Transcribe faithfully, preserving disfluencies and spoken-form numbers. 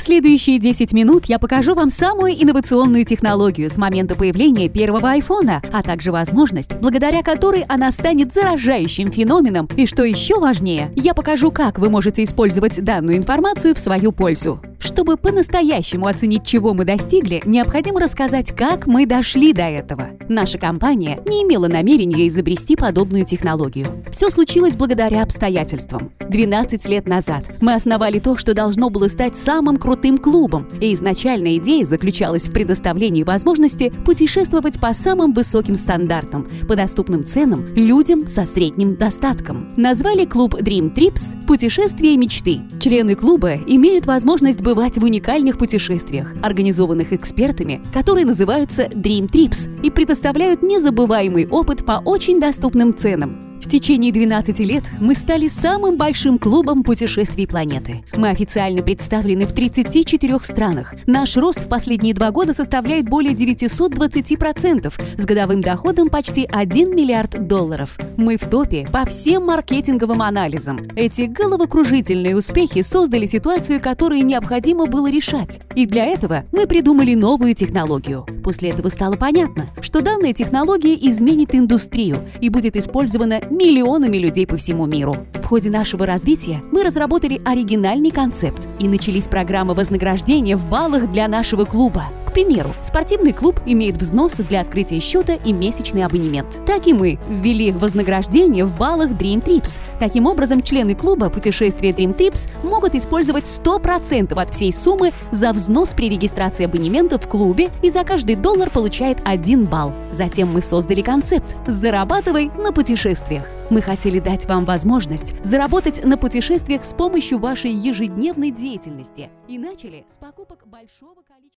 следующие десять минут я покажу вам самую инновационную технологию с момента появления первого айфона, а также возможность, благодаря которой она станет заражающим феноменом. И что еще важнее, я покажу, как вы можете использовать данную информацию в свою пользу. Чтобы по-настоящему оценить, чего мы достигли, необходимо рассказать, как мы дошли до этого. Наша компания не имела намерения изобрести подобную технологию. Все случилось благодаря обстоятельствам. двенадцать лет назад мы основали то, что должно было стать самым крутым клубом, и изначальная идея заключалась в предоставлении возможности путешествовать по самым высоким стандартам, по доступным ценам людям со средним достатком. Назвали клуб Dream Trips «Путешествие мечты». Члены клуба имеют возможность бывать в уникальных путешествиях, организованных экспертами, которые называются Dream Trips и предоставляют незабываемый опыт по очень доступным ценам. В течение двенадцати лет мы стали самым большим клубом путешествий планеты. Мы официально представлены в тридцати четырёх странах. Наш рост в последние два года составляет более девятисот двадцати процентов с годовым доходом почти один миллиард долларов. Мы в топе по всем маркетинговым анализам. Эти головокружительные успехи создали ситуацию, которую необходимо было решать. И для этого мы придумали новую технологию. После этого стало понятно, что данная технология изменит индустрию и будет использована миллионами людей по всему миру. В ходе нашего развития мы разработали оригинальный концепт, и начались программы вознаграждения в баллах для нашего клуба. К примеру, спортивный клуб имеет взносы для открытия счета и месячный абонемент. Так и мы ввели вознаграждение в баллах Dream Trips. Таким образом, члены клуба «Путешествие Dream Trips» могут использовать сто процентов от всей суммы за взнос при регистрации абонемента в клубе и за каждый доллар получает один балл. Затем мы создали концепт «Зарабатывай на путешествиях». Мы хотели дать вам возможность заработать на путешествиях с помощью вашей ежедневной деятельности и начали с покупок большого количества